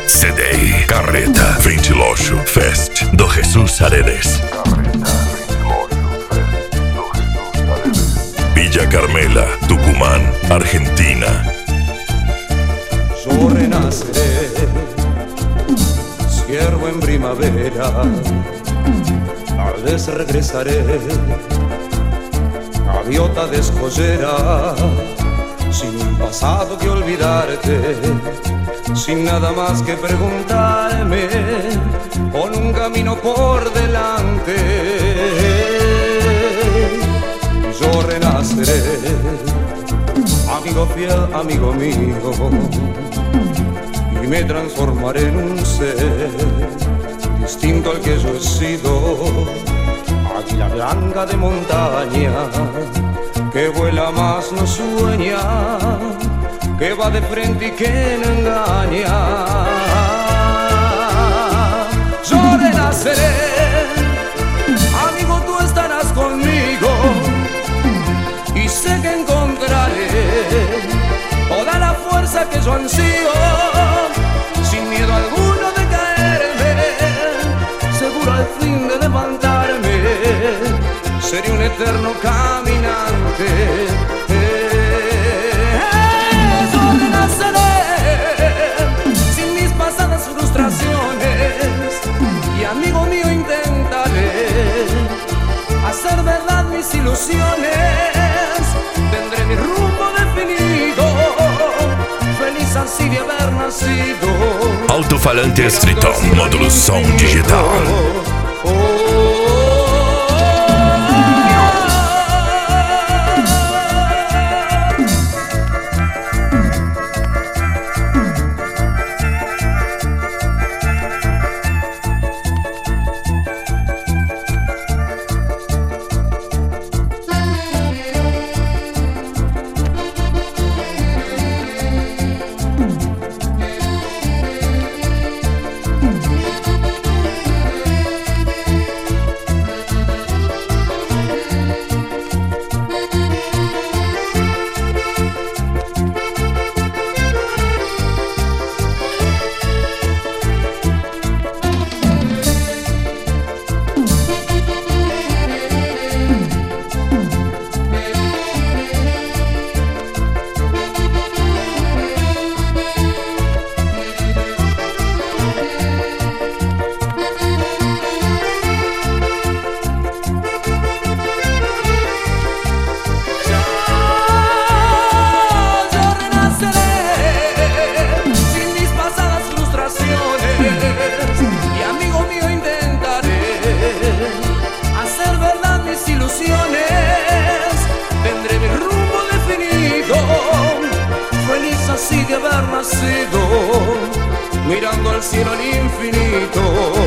CD Carreta Ventiloso Fest do Jesus Aredes. Villa Carmela, Tucumán, Argentina. Yo renaceré, ciervo en primavera, tal vez regresaré, gaviota de escollera, sin un pasado que olvidarte, sin nada más que preguntarme, con un camino por delante. Yo renaceré, amigo fiel, amigo mío, y me transformaré en un ser distinto al que yo he sido, águila blanca de montaña, que vuela más no sueña, que va de frente y que no engaña. Yo renaceré, amigo, tú estarás conmigo, y sé que encontraré toda la fuerza que yo ansío, sin miedo alguno de caerme, seguro al fin de levantarme, seré un eterno caminante. Yo renaceré sin mis pasadas frustraciones, y amigo mío intentaré hacer verdad mis ilusiones. Tendré mi rumbo definido, feliz así de haber nacido. Alto-falante Tritton, módulo som digital. Así de haber nacido, mirando al cielo al infinito.